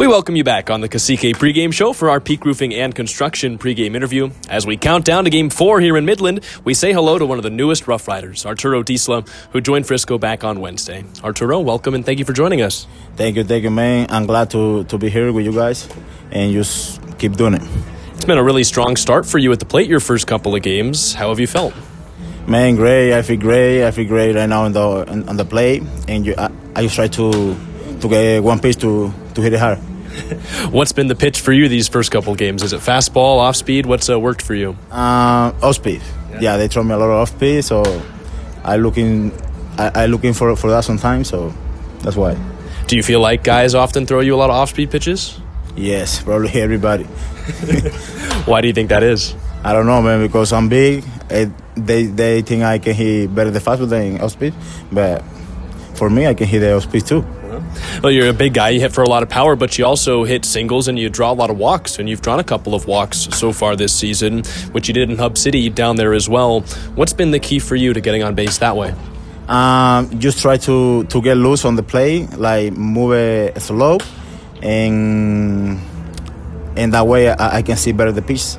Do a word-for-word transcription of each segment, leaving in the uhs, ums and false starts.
We welcome you back on the Cacique pregame show for our Peak Roofing and Construction pregame interview. As we count down to Game four here in Midland, we say hello to one of the newest Rough Riders, Arturo Disla, who joined Frisco back on Wednesday. Arturo, welcome and thank you for joining us. Thank you, thank you, man. I'm glad to, to be here with you guys and just keep doing it. It's been a really strong start for you at the plate your first couple of games. How have you felt? Man, great. I feel great. I feel great right now on the on the plate, and you, I, I just try to to get one pitch to, to hit it hard. What's been the pitch for you these first couple of games? Is it fastball, off speed? What's uh, worked for you? Uh, off speed. Yeah. yeah, they throw me a lot of off speed, so I looking I, I looking for for that sometimes. So that's why. Do you feel like guys often throw you a lot of off speed pitches? Yes, probably everybody. Why do you think that is? I don't know, man. Because I'm big. It, they they think I can hit better the fastball than off speed, but for me, I can hit the off speed too. Well, you're a big guy. You hit for a lot of power, but you also hit singles and you draw a lot of walks, and you've drawn a couple of walks so far this season, which you did in Hub City down there as well. What's been the key for you to getting on base that way? Um, just try to, to get loose on the play, like move it slow, and and that way I, I can see better the pitch.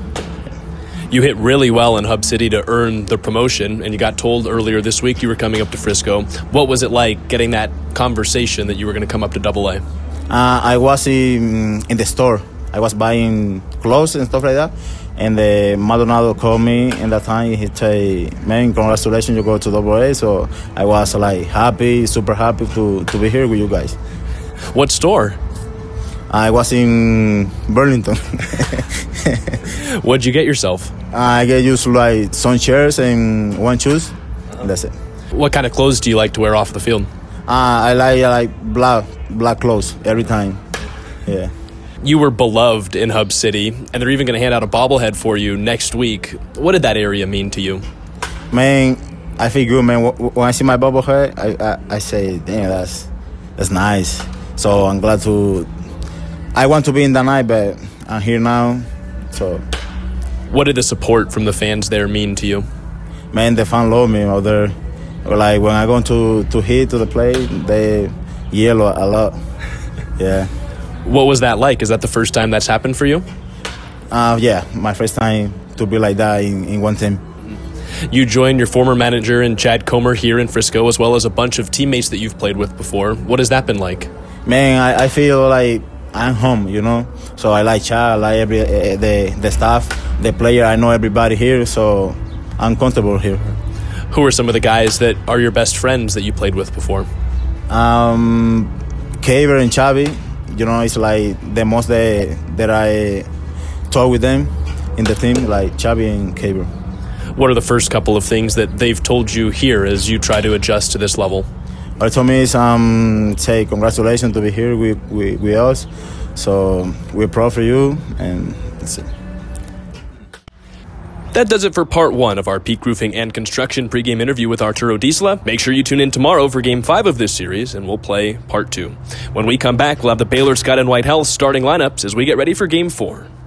You hit really well in Hub City to earn the promotion, and you got told earlier this week you were coming up to Frisco. What was it like getting that conversation that you were going to come up to Double A? Uh, I was in in the store. I was buying clothes and stuff like that, and the Maldonado called me in that time. He said, "Man, congratulations, you go to Double A." So I was like happy, super happy to, to be here with you guys. What store? I was in Burlington. What'd you get yourself? I get used to like some chairs and one shoes. And that's it. What kind of clothes do you like to wear off the field? Uh, I like I like black black clothes every time. Yeah. You were beloved in Hub City, and they're even going to hand out a bobblehead for you next week. What did that area mean to you? Man, I feel good, man. When I see my bobblehead, I, I, I say, damn, that's that's nice. So I'm glad to. I want to be in that night, but I'm here now. So. What did the support from the fans there mean to you? Man, the fans love me out there. Like when I go to, to hit to the plate, they yell a lot. Yeah. What was that like? Is that the first time that's happened for you? Uh, yeah, my first time to be like that in, in one team. You joined your former manager in Chad Comer here in Frisco, as well as a bunch of teammates that you've played with before. What has that been like? Man, I, I feel like I'm home, you know. So I like Chad, I like every uh, the the staff, the player. I know everybody here, so I'm comfortable here. Who are some of the guys that are your best friends that you played with before? Um, Kaver and Chavi. You know, it's like the most that that I talk with them in the team, like Chavi and Kaver. What are the first couple of things that they've told you here as you try to adjust to this level? What told me is um say congratulations to be here with, with, with us. So we're proud for you, and that's it. That does it for part one of our Peak Roofing and Construction pregame interview with Arturo Disla. Make sure you tune in tomorrow for game five of this series, and we'll play part two. When we come back, we'll have the Baylor Scott and White Health starting lineups as we get ready for game four.